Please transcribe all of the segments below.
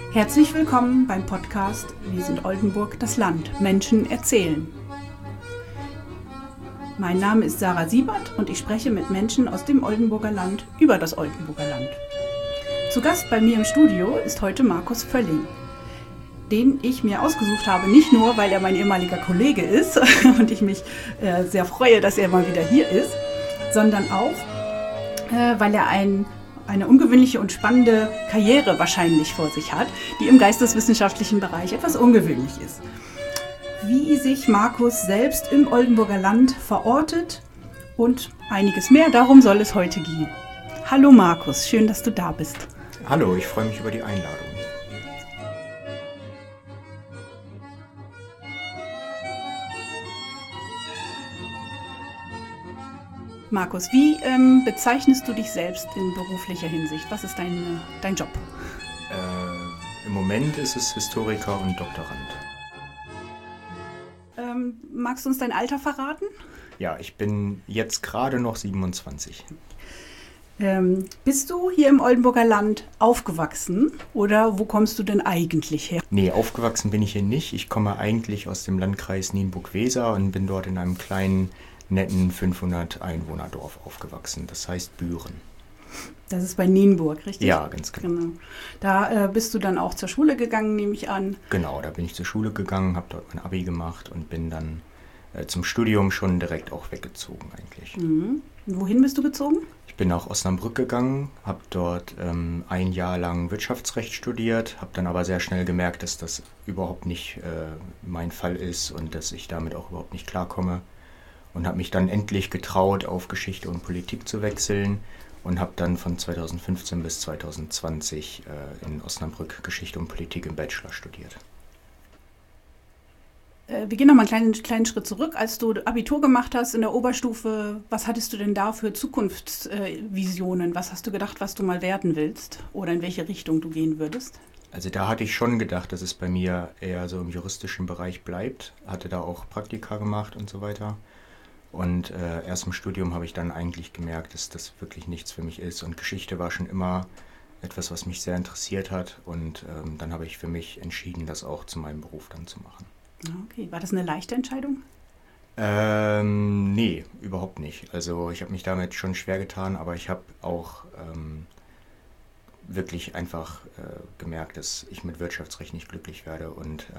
Herzlich willkommen beim Podcast Wir sind Oldenburg, das Land. Menschen erzählen. Mein Name ist Sarah Siebert und ich spreche mit Menschen aus dem Oldenburger Land über das Oldenburger Land. Zu Gast bei mir im Studio ist heute Markus Völling, den ich mir ausgesucht habe, nicht nur, weil er mein ehemaliger Kollege ist und ich mich sehr freue, dass er mal wieder hier ist, sondern auch, weil er eine ungewöhnliche und spannende Karriere wahrscheinlich vor sich hat, die im geisteswissenschaftlichen Bereich etwas ungewöhnlich ist. Wie sich Markus selbst im Oldenburger Land verortet und einiges mehr, darum soll es heute gehen. Hallo Markus, schön, dass du da bist. Hallo, ich freue mich über die Einladung. Markus, wie bezeichnest du dich selbst in beruflicher Hinsicht? Was ist dein Job? Im Moment ist es Historiker und Doktorand. Magst du uns dein Alter verraten? Ja, ich bin jetzt gerade noch 27. Bist du hier im Oldenburger Land aufgewachsen oder wo kommst du denn eigentlich her? Nee, aufgewachsen bin ich hier nicht. Ich komme eigentlich aus dem Landkreis Nienburg-Weser und bin dort in einem kleinen, netten 500-Einwohner-Dorf aufgewachsen. Das heißt Büren. Das ist bei Nienburg, richtig? Ja, ganz genau. Da bist du dann auch zur Schule gegangen, nehme ich an. Genau, da bin ich zur Schule gegangen, habe dort mein Abi gemacht und bin dann zum Studium schon direkt auch weggezogen eigentlich. Mhm. Wohin bist du gezogen? Ich bin nach Osnabrück gegangen, habe dort ein Jahr lang Wirtschaftsrecht studiert, habe dann aber sehr schnell gemerkt, dass das überhaupt nicht mein Fall ist und dass ich damit auch überhaupt nicht klarkomme. Und habe mich dann endlich getraut, auf Geschichte und Politik zu wechseln und habe dann von 2015 bis 2020 in Osnabrück Geschichte und Politik im Bachelor studiert. Wir gehen nochmal einen kleinen Schritt zurück. Als du Abitur gemacht hast in der Oberstufe, was hattest du denn da für Zukunftsvisionen? Was hast du gedacht, was du mal werden willst oder in welche Richtung du gehen würdest? Also da hatte ich schon gedacht, dass es bei mir eher so im juristischen Bereich bleibt. Hatte da auch Praktika gemacht und so weiter. Und erst im Studium habe ich dann eigentlich gemerkt, dass das wirklich nichts für mich ist. Und Geschichte war schon immer etwas, was mich sehr interessiert hat. Und dann habe ich für mich entschieden, das auch zu meinem Beruf dann zu machen. Okay, war das eine leichte Entscheidung? Nee, überhaupt nicht. Also ich habe mich damit schon schwer getan, aber ich habe auch wirklich einfach gemerkt, dass ich mit Wirtschaftsrecht nicht glücklich werde. Und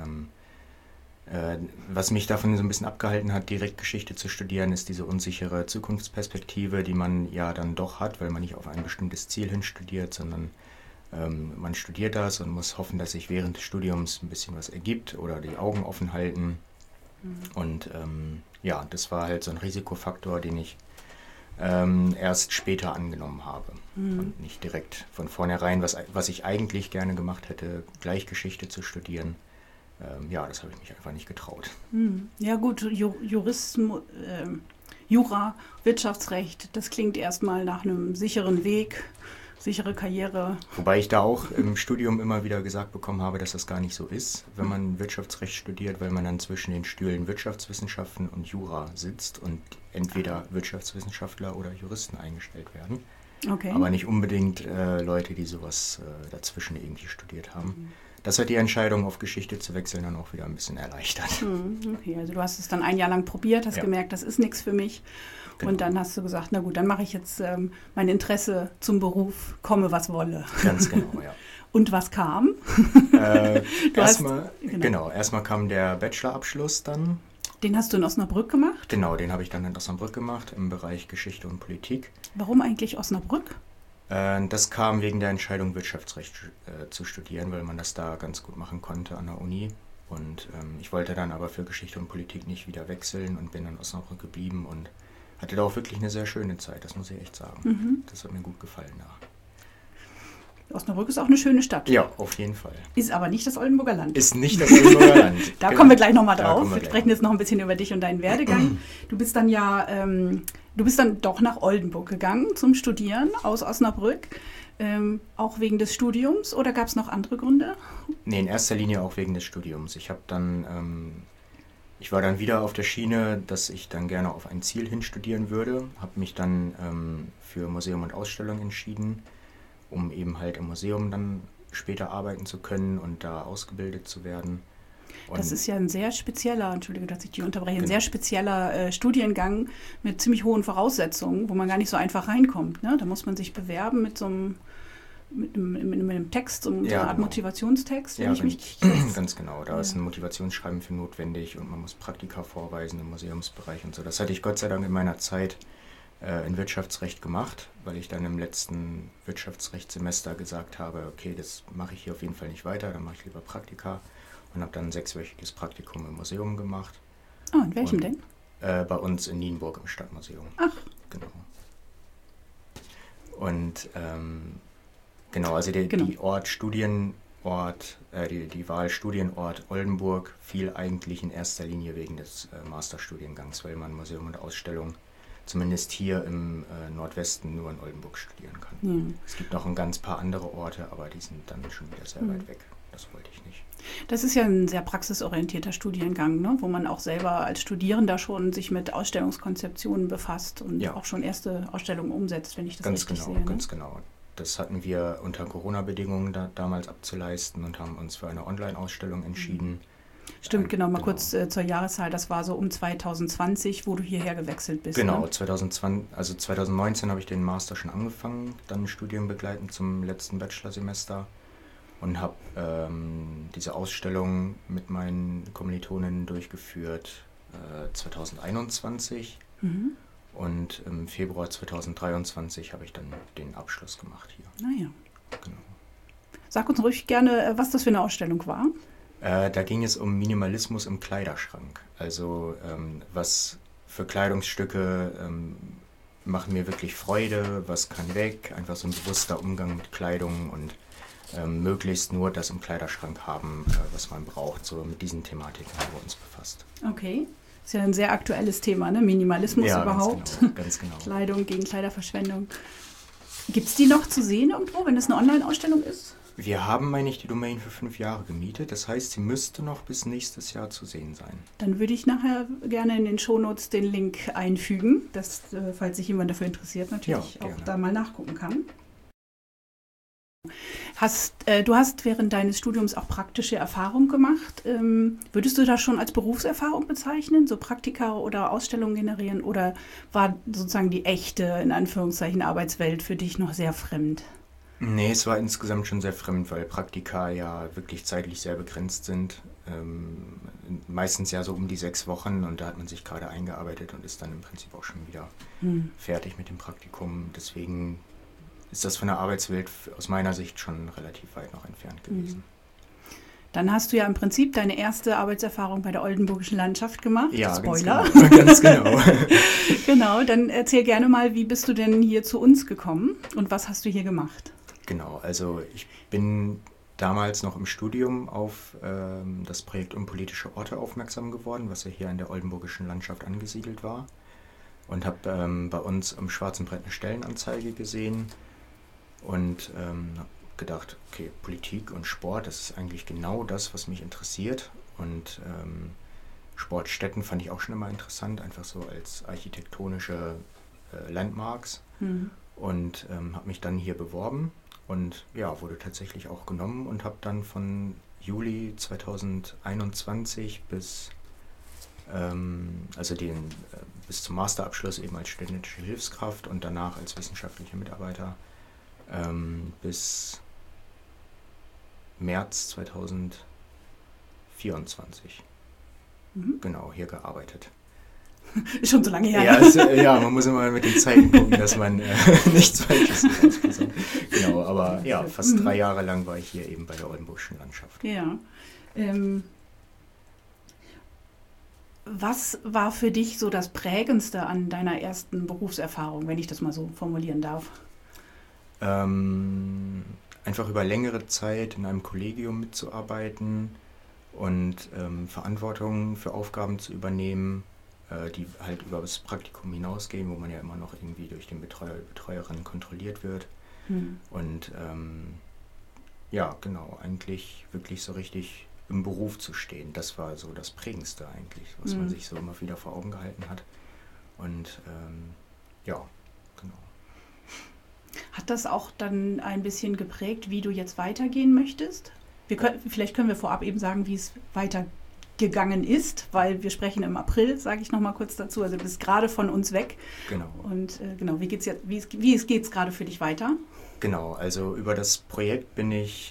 was mich davon so ein bisschen abgehalten hat, direkt Geschichte zu studieren, ist diese unsichere Zukunftsperspektive, die man ja dann doch hat, weil man nicht auf ein bestimmtes Ziel hin studiert, sondern man studiert das und muss hoffen, dass sich während des Studiums ein bisschen was ergibt oder die Augen offen halten. Und ja, das war halt so ein Risikofaktor, den ich erst später angenommen habe und nicht direkt von vornherein, was ich eigentlich gerne gemacht hätte, gleich Geschichte zu studieren. Ja, das habe ich mich einfach nicht getraut. Ja gut, Jura, Wirtschaftsrecht, das klingt erstmal nach einem sicheren Weg, sichere Karriere. Wobei ich da auch im Studium immer wieder gesagt bekommen habe, dass das gar nicht so ist, wenn man Wirtschaftsrecht studiert, weil man dann zwischen den Stühlen Wirtschaftswissenschaften und Jura sitzt und entweder Wirtschaftswissenschaftler oder Juristen eingestellt werden. Okay. Aber nicht unbedingt Leute, die sowas dazwischen irgendwie studiert haben. Das hat die Entscheidung, auf Geschichte zu wechseln, dann auch wieder ein bisschen erleichtert. Okay, also du hast es dann ein Jahr lang probiert, hast gemerkt, das ist nichts für mich. Genau. Und dann hast du gesagt, na gut, dann mache ich jetzt mein Interesse zum Beruf, komme was wolle. Ganz genau, ja. Und was kam? Erstmal kam der Bachelorabschluss dann. Den hast du in Osnabrück gemacht? Genau, den habe ich dann in Osnabrück gemacht, im Bereich Geschichte und Politik. Warum eigentlich Osnabrück? Das kam wegen der Entscheidung, Wirtschaftsrecht zu studieren, weil man das da ganz gut machen konnte an der Uni. Und ich wollte dann aber für Geschichte und Politik nicht wieder wechseln und bin in Osnabrück geblieben und hatte da auch wirklich eine sehr schöne Zeit, das muss ich echt sagen. Das hat mir gut gefallen da. Osnabrück ist auch eine schöne Stadt. Ja, auf jeden Fall. Ist aber nicht das Oldenburger Land. Ist nicht das Oldenburger Land. Da kommen wir gleich nochmal drauf. Wir sprechen jetzt noch ein bisschen über dich und deinen Werdegang. Du bist dann doch nach Oldenburg gegangen zum Studieren aus Osnabrück. Auch wegen des Studiums oder gab es noch andere Gründe? Nee, in erster Linie auch wegen des Studiums. Ich war dann wieder auf der Schiene, dass ich dann gerne auf ein Ziel hin studieren würde. Habe mich dann für Museum und Ausstellung entschieden, um eben halt im Museum dann später arbeiten zu können und da ausgebildet zu werden. Und das ist ja ein sehr spezieller, Entschuldige, dass ich dich unterbreche, ein genau. sehr spezieller Studiengang mit ziemlich hohen Voraussetzungen, wo man gar nicht so einfach reinkommt. Ne? Da muss man sich bewerben mit so einem, mit einem Text, so einer Art genau. Motivationstext, wenn ich mich ganz genau. Da ist ein Motivationsschreiben für notwendig und man muss Praktika vorweisen im Museumsbereich und so. Das hatte ich Gott sei Dank in meiner Zeit in Wirtschaftsrecht gemacht, weil ich dann im letzten Wirtschaftsrechtssemester gesagt habe, okay, das mache ich hier auf jeden Fall nicht weiter, dann mache ich lieber Praktika und habe dann ein 6-wöchiges Praktikum im Museum gemacht. Ah, in welchem denn? Bei uns in Nienburg im Stadtmuseum. Ach. Genau. Und genau, also die Wahl Studienort Oldenburg fiel eigentlich in erster Linie wegen des Masterstudiengangs, weil man Museum und Ausstellung zumindest hier im Nordwesten nur in Oldenburg studieren kann. Ja. Es gibt noch ein ganz paar andere Orte, aber die sind dann schon wieder sehr weit weg. Das wollte ich nicht. Das ist ja ein sehr praxisorientierter Studiengang, ne? Wo man auch selber als Studierender schon sich mit Ausstellungskonzeptionen befasst und auch schon erste Ausstellungen umsetzt, wenn ich das richtig sehe. Ne? Ganz genau. Das hatten wir unter Corona-Bedingungen damals abzuleisten und haben uns für eine Online-Ausstellung entschieden. Stimmt, genau. Mal kurz zur Jahreszahl. Das war so um 2020, wo du hierher gewechselt bist. Genau, ne? 2019 habe ich den Master schon angefangen, dann studienbegleitend zum letzten Bachelorsemester und habe diese Ausstellung mit meinen Kommilitoninnen durchgeführt 2021. Und im Februar 2023 habe ich dann den Abschluss gemacht hier. Naja. Genau. Sag uns ruhig gerne, was das für eine Ausstellung war. Da ging es um Minimalismus im Kleiderschrank. Also was für Kleidungsstücke machen mir wirklich Freude, was kann weg, einfach so ein bewusster Umgang mit Kleidung und möglichst nur das im Kleiderschrank haben, was man braucht. So mit diesen Thematiken haben wir uns befasst. Okay. Ist ja ein sehr aktuelles Thema, ne? Minimalismus überhaupt. Ganz genau. Kleidung gegen Kleiderverschwendung. Gibt es die noch zu sehen irgendwo, wenn es eine Online-Ausstellung ist? Wir haben, meine ich, die Domain für 5 Jahre gemietet. Das heißt, sie müsste noch bis nächstes Jahr zu sehen sein. Dann würde ich nachher gerne in den Shownotes den Link einfügen, dass, falls sich jemand dafür interessiert, natürlich auch da mal nachgucken kann. Du hast während deines Studiums auch praktische Erfahrung gemacht. Würdest du das schon als Berufserfahrung bezeichnen, so Praktika oder Ausstellungen generieren? Oder war sozusagen die echte, in Anführungszeichen, Arbeitswelt für dich noch sehr fremd? Nee, es war insgesamt schon sehr fremd, weil Praktika ja wirklich zeitlich sehr begrenzt sind. Meistens ja so um die 6 Wochen und da hat man sich gerade eingearbeitet und ist dann im Prinzip auch schon wieder fertig mit dem Praktikum. Deswegen ist das von der Arbeitswelt aus meiner Sicht schon relativ weit noch entfernt gewesen. Dann hast du ja im Prinzip deine erste Arbeitserfahrung bei der Oldenburgischen Landschaft gemacht. Ja, Spoiler. Ganz genau. Genau, dann erzähl gerne mal, wie bist du denn hier zu uns gekommen und was hast du hier gemacht? Genau, also ich bin damals noch im Studium auf das Projekt Unpolitische Orte aufmerksam geworden, was ja hier in der Oldenburgischen Landschaft angesiedelt war. Und habe bei uns am Schwarzen Brett eine Stellenanzeige gesehen und habe gedacht, okay, Politik und Sport, das ist eigentlich genau das, was mich interessiert. Und Sportstätten fand ich auch schon immer interessant, einfach so als architektonische Landmarks. Und habe mich dann hier beworben und ja, wurde tatsächlich auch genommen und habe dann von Juli 2021 bis zum Masterabschluss eben als studentische Hilfskraft und danach als wissenschaftlicher Mitarbeiter bis März 2024 genau hier gearbeitet. Ist schon so lange her. Ja, man muss immer mit den Zeiten gucken, dass man nichts Falsches rausbekommt. Genau, aber ja, fast 3 Jahre lang war ich hier eben bei der Oldenburgischen Landschaft. Ja. Was war für dich so das Prägendste an deiner ersten Berufserfahrung, wenn ich das mal so formulieren darf? Einfach über längere Zeit in einem Kollegium mitzuarbeiten und Verantwortung für Aufgaben zu übernehmen, die halt über das Praktikum hinausgehen, wo man ja immer noch irgendwie durch den Betreuer, Betreuerin kontrolliert wird. Und ja, genau, eigentlich wirklich so richtig im Beruf zu stehen. Das war so das Prägendste eigentlich, was man sich so immer wieder vor Augen gehalten hat. Und ja, genau. Hat das auch dann ein bisschen geprägt, wie du jetzt weitergehen möchtest? Vielleicht können wir vorab eben sagen, wie es weitergegangen ist, weil wir sprechen im April, sage ich nochmal kurz dazu. Also du bist gerade von uns weg. Genau. Und genau, wie geht es gerade für dich weiter? Genau, also über das Projekt bin ich,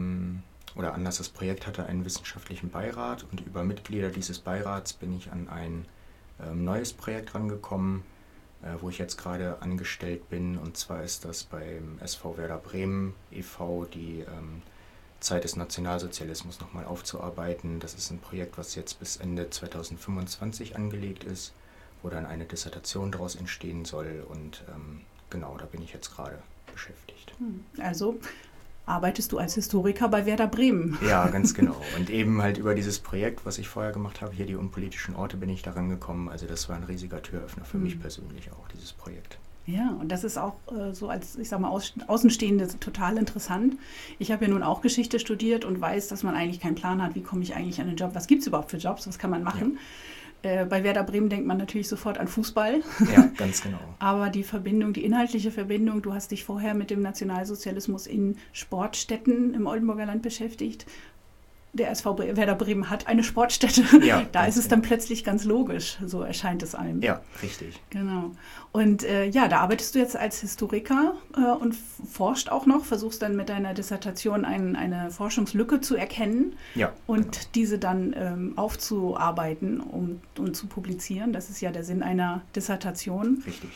oder anders, das Projekt hatte einen wissenschaftlichen Beirat und über Mitglieder dieses Beirats bin ich an ein neues Projekt rangekommen, wo ich jetzt gerade angestellt bin. Und zwar ist das beim SV Werder Bremen e.V. die Zeit des Nationalsozialismus nochmal aufzuarbeiten. Das ist ein Projekt, was jetzt bis Ende 2025 angelegt ist, wo dann eine Dissertation daraus entstehen soll. Und genau, da bin ich jetzt gerade beschäftigt. Also arbeitest du als Historiker bei Werder Bremen? Ja, ganz genau. Und eben halt über dieses Projekt, was ich vorher gemacht habe, hier die unpolitischen Orte, bin ich daran gekommen. Also das war ein riesiger Türöffner für mich persönlich auch, dieses Projekt. Ja, und das ist auch so als, ich sag mal, Außenstehende total interessant. Ich habe ja nun auch Geschichte studiert und weiß, dass man eigentlich keinen Plan hat, wie komme ich eigentlich an den Job, was gibt es überhaupt für Jobs, was kann man machen. Ja. Bei Werder Bremen denkt man natürlich sofort an Fußball. Ja, ganz genau. Aber die Verbindung, die inhaltliche Verbindung, du hast dich vorher mit dem Nationalsozialismus in Sportstätten im Oldenburger Land beschäftigt. Der SV Werder Bremen hat eine Sportstätte. Ja, da ist es dann plötzlich ganz logisch, so erscheint es einem. Ja, richtig. Genau. Und da arbeitest du jetzt als Historiker und forschst auch noch, versuchst dann mit deiner Dissertation eine Forschungslücke zu erkennen und diese dann aufzuarbeiten und zu publizieren. Das ist ja der Sinn einer Dissertation. Richtig.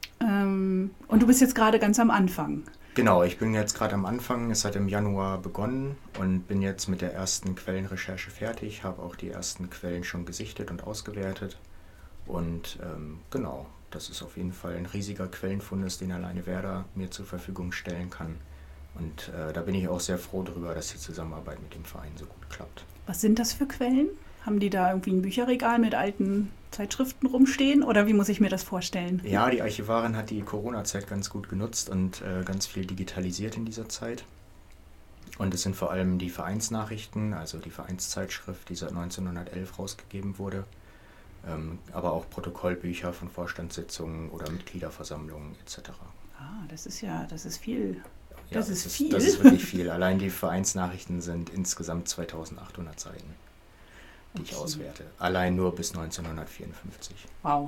Und du bist jetzt gerade ganz am Anfang. Genau, ich bin jetzt gerade am Anfang. Es hat im Januar begonnen und bin jetzt mit der ersten Quellenrecherche fertig, habe auch die ersten Quellen schon gesichtet und ausgewertet. Und genau, das ist auf jeden Fall ein riesiger Quellenfundus, den alleine Werder mir zur Verfügung stellen kann. Und da bin ich auch sehr froh darüber, dass die Zusammenarbeit mit dem Verein so gut klappt. Was sind das für Quellen? Haben die da irgendwie ein Bücherregal mit alten Zeitschriften rumstehen oder wie muss ich mir das vorstellen? Ja, die Archivarin hat die Corona-Zeit ganz gut genutzt und ganz viel digitalisiert in dieser Zeit. Und es sind vor allem die Vereinsnachrichten, also die Vereinszeitschrift, die seit 1911 rausgegeben wurde, aber auch Protokollbücher von Vorstandssitzungen oder Mitgliederversammlungen etc. Ah, das ist viel. Ja, das ist wirklich viel. Allein die Vereinsnachrichten sind insgesamt 2800 Seiten. Die ich auswerte. Allein nur bis 1954. Wow.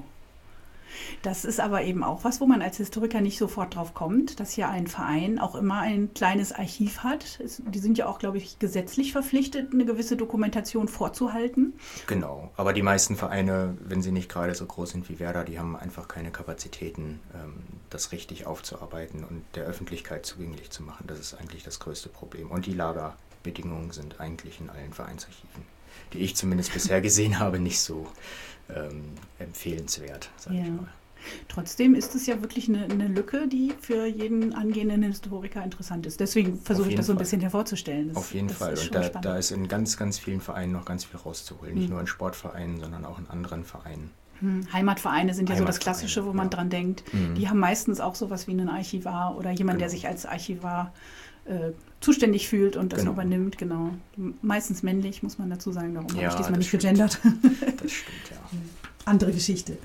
Das ist aber eben auch was, wo man als Historiker nicht sofort drauf kommt, dass ja ein Verein auch immer ein kleines Archiv hat. Die sind ja auch, glaube ich, gesetzlich verpflichtet, eine gewisse Dokumentation vorzuhalten. Genau, aber die meisten Vereine, wenn sie nicht gerade so groß sind wie Werder, die haben einfach keine Kapazitäten, das richtig aufzuarbeiten und der Öffentlichkeit zugänglich zu machen. Das ist eigentlich das größte Problem. Und die Lagerbedingungen sind eigentlich in allen Vereinsarchiven, die ich zumindest bisher gesehen habe, nicht so empfehlenswert, sage ich mal. Trotzdem ist es ja wirklich eine Lücke, die für jeden angehenden Historiker interessant ist. Deswegen versuche ich das so ein bisschen hervorzustellen. Auf jeden Fall. Und da ist in ganz, ganz vielen Vereinen noch ganz viel rauszuholen. Nicht nur in Sportvereinen, sondern auch in anderen Vereinen. Heimatvereine sind ja so das Klassische, wo man dran denkt. Die haben meistens auch sowas wie einen Archivar oder jemand, der sich als Archivar zuständig fühlt und das übernimmt, genau. Meistens männlich, muss man dazu sagen, darum habe ich diesmal nicht gegendert. Das stimmt, ja. Andere Geschichte.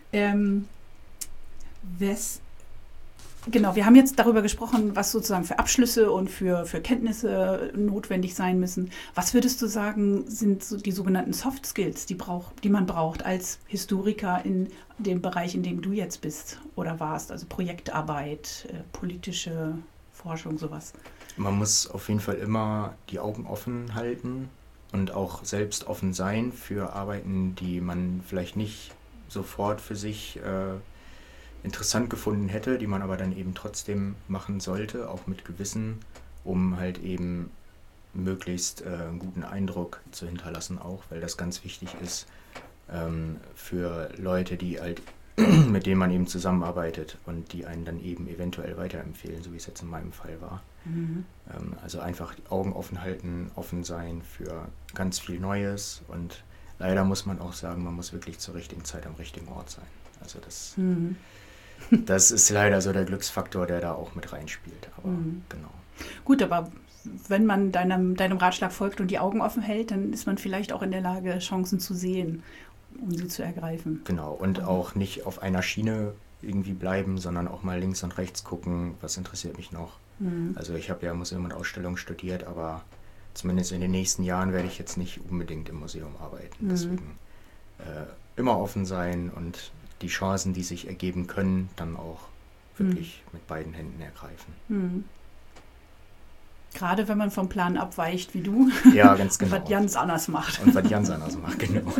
Genau, wir haben jetzt darüber gesprochen, was sozusagen für Abschlüsse und für Kenntnisse notwendig sein müssen. Was würdest du sagen, sind so die sogenannten Soft Skills, die man braucht als Historiker in dem Bereich, in dem du jetzt bist oder warst, also Projektarbeit, politische Forschung, sowas? Man muss auf jeden Fall immer die Augen offen halten und auch selbst offen sein für Arbeiten, die man vielleicht nicht sofort für sich interessant gefunden hätte, die man aber dann eben trotzdem machen sollte, auch mit Gewissen, um halt eben möglichst einen guten Eindruck zu hinterlassen auch, weil das ganz wichtig ist für Leute, die halt mit denen man eben zusammenarbeitet und die einen dann eben eventuell weiterempfehlen, so wie es jetzt in meinem Fall war. Also einfach die Augen offen halten, offen sein für ganz viel Neues und leider muss man auch sagen, man muss wirklich zur richtigen Zeit am richtigen Ort sein. Also das ist leider so der Glücksfaktor, der da auch mit reinspielt. Aber genau. Gut, aber wenn man deinem Ratschlag folgt und die Augen offen hält, dann ist man vielleicht auch in der Lage, Chancen zu sehen, um sie zu ergreifen. Genau, und auch nicht auf einer Schiene irgendwie bleiben, sondern auch mal links und rechts gucken, was interessiert mich noch. Also ich habe ja Museum und Ausstellung studiert, aber zumindest in den nächsten Jahren werde ich jetzt nicht unbedingt im Museum arbeiten. Deswegen immer offen sein und die Chancen, die sich ergeben können, dann auch wirklich mit beiden Händen ergreifen. Gerade wenn man vom Plan abweicht, wie du. Ja, ganz genau. Und was ganz anders macht. Und was ganz anders macht, genau.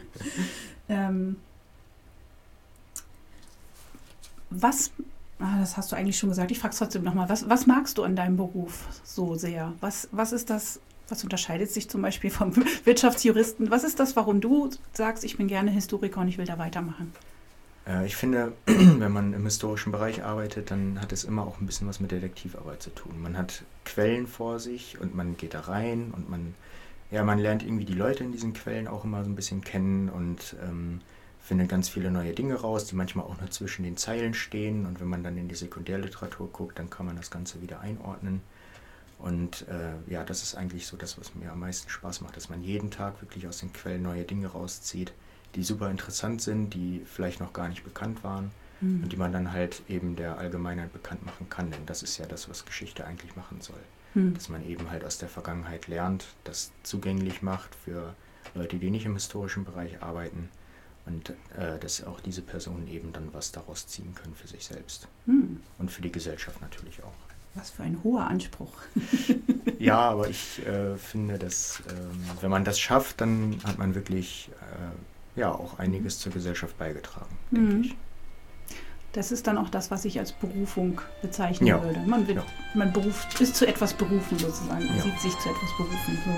Das hast du eigentlich schon gesagt, ich frage es trotzdem nochmal, was magst du an deinem Beruf so sehr? Was ist das, was unterscheidet sich zum Beispiel vom Wirtschaftsjuristen? Was ist das, warum du sagst, ich bin gerne Historiker und ich will da weitermachen? Ich finde, wenn man im historischen Bereich arbeitet, dann hat es immer auch ein bisschen was mit Detektivarbeit zu tun. Man hat Quellen vor sich und man geht da rein und man lernt irgendwie die Leute in diesen Quellen auch immer so ein bisschen kennen und findet ganz viele neue Dinge raus, die manchmal auch nur zwischen den Zeilen stehen. Und wenn man dann in die Sekundärliteratur guckt, dann kann man das Ganze wieder einordnen. Und das ist eigentlich so das, was mir am meisten Spaß macht, dass man jeden Tag wirklich aus den Quellen neue Dinge rauszieht, die super interessant sind, die vielleicht noch gar nicht bekannt waren und die man dann halt eben der Allgemeinheit bekannt machen kann. Denn das ist ja das, was Geschichte eigentlich machen soll. Dass man eben halt aus der Vergangenheit lernt, das zugänglich macht für Leute, die nicht im historischen Bereich arbeiten und dass auch diese Personen eben dann was daraus ziehen können für sich selbst und für die Gesellschaft natürlich auch. Was für ein hoher Anspruch. Ja, aber ich finde, dass wenn man das schafft, dann hat man wirklich auch einiges zur Gesellschaft beigetragen, denke ich. Das ist dann auch das, was ich als Berufung bezeichnen würde. Man ist zu etwas berufen sozusagen, man sieht sich zu etwas berufen. So.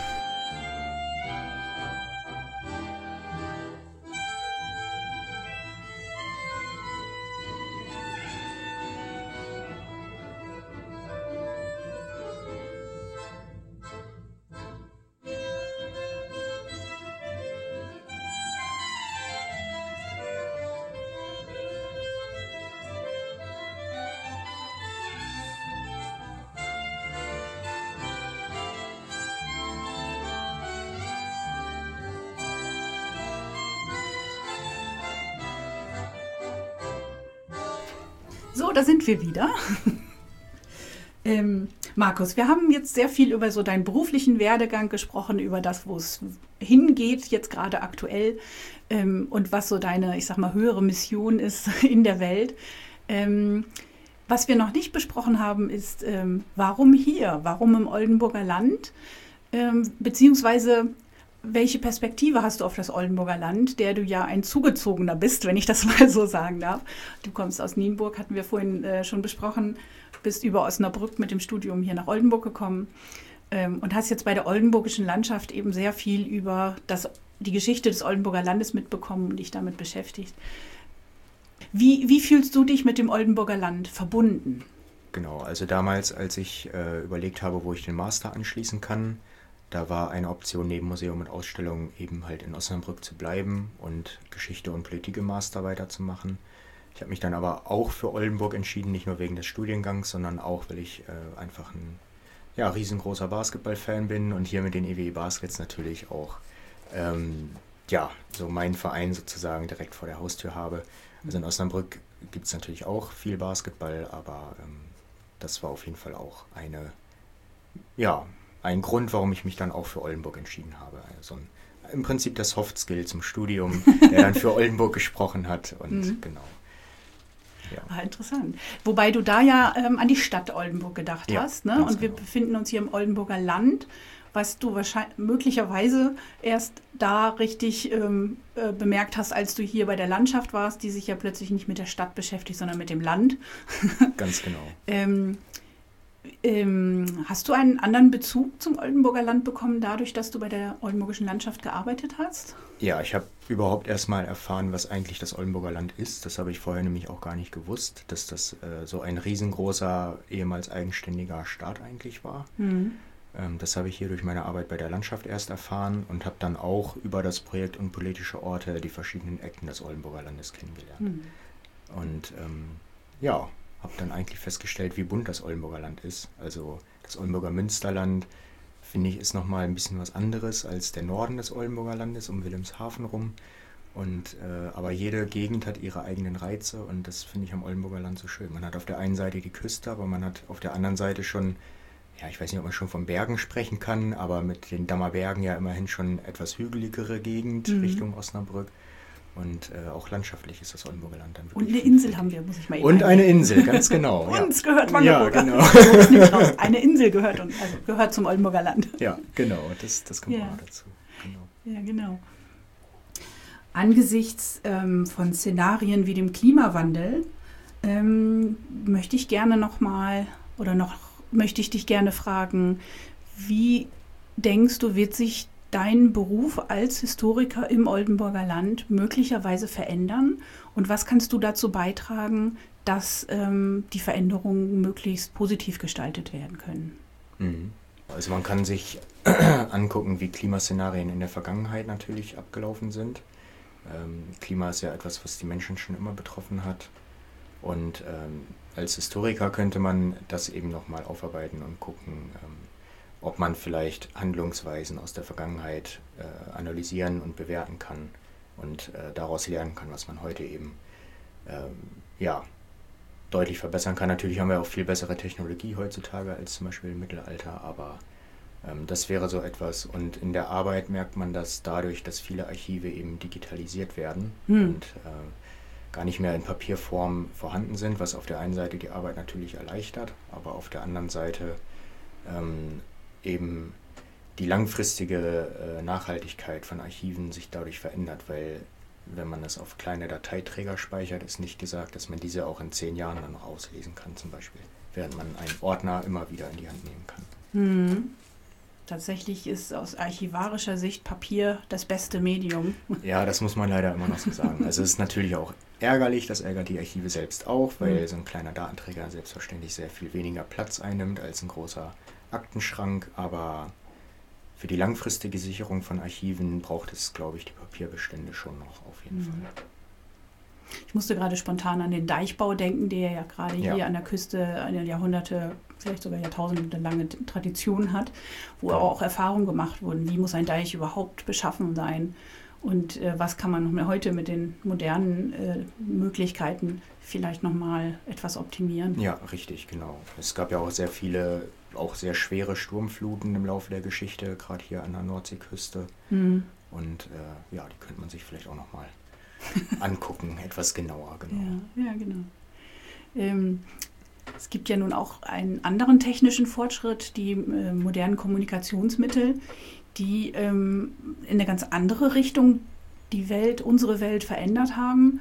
So, da sind wir wieder. Markus, wir haben jetzt sehr viel über so deinen beruflichen Werdegang gesprochen, über das, wo es hingeht, jetzt gerade aktuell und was so deine, ich sag mal, höhere Mission ist in der Welt. Was wir noch nicht besprochen haben, ist, warum hier? Warum im Oldenburger Land? Beziehungsweise, welche Perspektive hast du auf das Oldenburger Land, der du ja ein Zugezogener bist, wenn ich das mal so sagen darf? Du kommst aus Nienburg, hatten wir vorhin schon besprochen, bist über Osnabrück mit dem Studium hier nach Oldenburg gekommen und hast jetzt bei der oldenburgischen Landschaft eben sehr viel über die Geschichte des Oldenburger Landes mitbekommen und dich damit beschäftigt. Wie fühlst du dich mit dem Oldenburger Land verbunden? Genau, also damals, als ich überlegt habe, wo ich den Master anschließen kann, da war eine Option neben Museum und Ausstellung eben halt in Osnabrück zu bleiben und Geschichte und Politik im Master weiterzumachen. Ich habe mich dann aber auch für Oldenburg entschieden, nicht nur wegen des Studiengangs, sondern auch, weil ich einfach ein riesengroßer Basketball-Fan bin und hier mit den EWE Baskets natürlich auch so meinen Verein sozusagen direkt vor der Haustür habe. Also in Osnabrück gibt es natürlich auch viel Basketball, aber das war auf jeden Fall auch ein Grund, warum ich mich dann auch für Oldenburg entschieden habe. Also im Prinzip das Soft Skill zum Studium, der dann für Oldenburg gesprochen hat und genau. Ja. Interessant. Wobei du da ja an die Stadt Oldenburg gedacht hast, ne? Und wir befinden uns hier im Oldenburger Land, was du möglicherweise erst da richtig bemerkt hast, als du hier bei der Landschaft warst, die sich ja plötzlich nicht mit der Stadt beschäftigt, sondern mit dem Land. Ganz genau. Hast du einen anderen Bezug zum Oldenburger Land bekommen, dadurch, dass du bei der oldenburgischen Landschaft gearbeitet hast? Ja, ich habe überhaupt erstmal erfahren, was eigentlich das Oldenburger Land ist. Das habe ich vorher nämlich auch gar nicht gewusst, dass das so ein riesengroßer, ehemals eigenständiger Staat eigentlich war. Das habe ich hier durch meine Arbeit bei der Landschaft erst erfahren und habe dann auch über das Projekt und politische Orte die verschiedenen Ecken des Oldenburger Landes kennengelernt. Und habe dann eigentlich festgestellt, wie bunt das Oldenburger Land ist. Also das Oldenburger Münsterland, finde ich, ist nochmal ein bisschen was anderes als der Norden des Oldenburger Landes um Wilhelmshaven rum. Und, aber jede Gegend hat ihre eigenen Reize und das finde ich am Oldenburger Land so schön. Man hat auf der einen Seite die Küste, aber man hat auf der anderen Seite schon, ja, ich weiß nicht, ob man schon von Bergen sprechen kann, aber mit den Dammerbergen ja immerhin schon etwas hügeligere Gegend Richtung Osnabrück. Und auch landschaftlich ist das Oldenburger Land dann wirklich. Und eine Insel haben wir, muss ich mal eben Und eine Insel, ganz genau. Uns gehört Wangerburg. Ja, genau. So ist nicht raus. Eine Insel gehört zum Oldenburger Land. Ja, genau, das kommt auch dazu. Genau. Ja, genau. Angesichts von Szenarien wie dem Klimawandel möchte ich dich gerne fragen, wie denkst du, wird sich dein Beruf als Historiker im Oldenburger Land möglicherweise verändern? Und was kannst du dazu beitragen, dass die Veränderungen möglichst positiv gestaltet werden können? Also man kann sich angucken, wie Klimaszenarien in der Vergangenheit natürlich abgelaufen sind. Klima ist ja etwas, was die Menschen schon immer betroffen hat. Und als Historiker könnte man das eben nochmal aufarbeiten und gucken, ob man vielleicht Handlungsweisen aus der Vergangenheit analysieren und bewerten kann und daraus lernen kann, was man heute eben deutlich verbessern kann. Natürlich haben wir auch viel bessere Technologie heutzutage als zum Beispiel im Mittelalter, aber das wäre so etwas. Und in der Arbeit merkt man das dadurch, dass viele Archive eben digitalisiert werden und gar nicht mehr in Papierform vorhanden sind, was auf der einen Seite die Arbeit natürlich erleichtert, aber auf der anderen Seite eben die langfristige Nachhaltigkeit von Archiven sich dadurch verändert, weil wenn man das auf kleine Dateiträger speichert, ist nicht gesagt, dass man diese auch in 10 Jahren dann noch auslesen kann zum Beispiel, während man einen Ordner immer wieder in die Hand nehmen kann. Tatsächlich ist aus archivarischer Sicht Papier das beste Medium. Ja, das muss man leider immer noch so sagen. Also es ist natürlich auch ärgerlich, das ärgert die Archive selbst auch, weil so ein kleiner Datenträger selbstverständlich sehr viel weniger Platz einnimmt als ein großer Aktenschrank, aber für die langfristige Sicherung von Archiven braucht es, glaube ich, die Papierbestände schon noch auf jeden Fall. Ich musste gerade spontan an den Deichbau denken, der ja gerade hier an der Küste eine Jahrhunderte, vielleicht sogar Jahrtausende lange Tradition hat, wo auch Erfahrungen gemacht wurden. Wie muss ein Deich überhaupt beschaffen sein? Und was kann man heute mit den modernen Möglichkeiten vielleicht nochmal etwas optimieren? Ja, richtig, genau. Es gab ja auch sehr viele, auch sehr schwere Sturmfluten im Laufe der Geschichte, gerade hier an der Nordseeküste. Und die könnte man sich vielleicht auch nochmal angucken, etwas genauer. Genau. Ja, genau. Es gibt ja nun auch einen anderen technischen Fortschritt, die modernen Kommunikationsmittel, die in eine ganz andere Richtung unsere Welt verändert haben.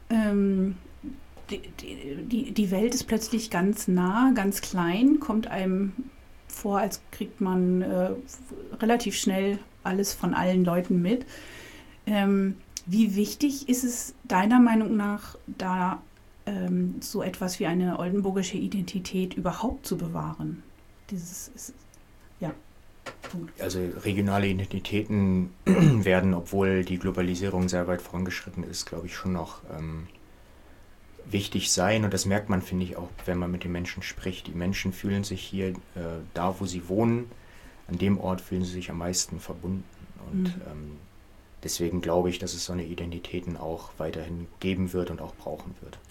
Die Welt ist plötzlich ganz nah, ganz klein, kommt einem vor, als kriegt man relativ schnell alles von allen Leuten mit. Wie wichtig ist es deiner Meinung nach, da so etwas wie eine oldenburgische Identität überhaupt zu bewahren? Also regionale Identitäten werden, obwohl die Globalisierung sehr weit vorangeschritten ist, glaube ich, schon noch wichtig sein. Und das merkt man, finde ich, auch, wenn man mit den Menschen spricht. Die Menschen fühlen sich hier, da wo sie wohnen, an dem Ort fühlen sie sich am meisten verbunden. Und deswegen glaube ich, dass es so eine Identitäten auch weiterhin geben wird und auch brauchen wird.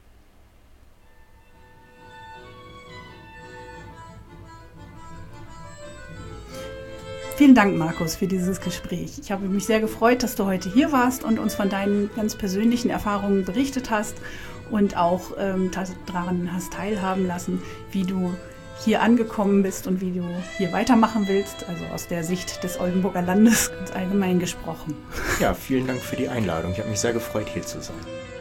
Vielen Dank, Markus, für dieses Gespräch. Ich habe mich sehr gefreut, dass du heute hier warst und uns von deinen ganz persönlichen Erfahrungen berichtet hast und auch daran hast teilhaben lassen, wie du hier angekommen bist und wie du hier weitermachen willst, also aus der Sicht des Oldenburger Landes ganz allgemein gesprochen. Ja, vielen Dank für die Einladung. Ich habe mich sehr gefreut, hier zu sein.